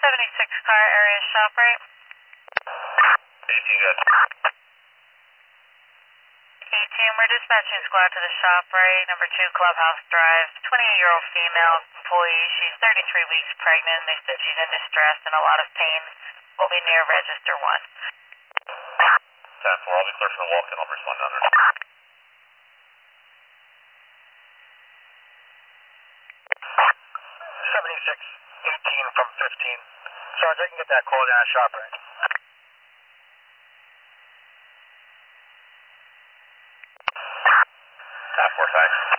76 car area shop rate. 18 good. 18, we're dispatching squad to the shop rate, number 2 Clubhouse Drive. 28-year-old female employee. She's 33 weeks pregnant. They said she's in distress and a lot of pain. Will be near Register 1. 10-4, I'll be clear for the walk-in. I'll respond down there. 76, 18 from 15. Sarge, I can get that call down at shop rate. 10-4, thanks.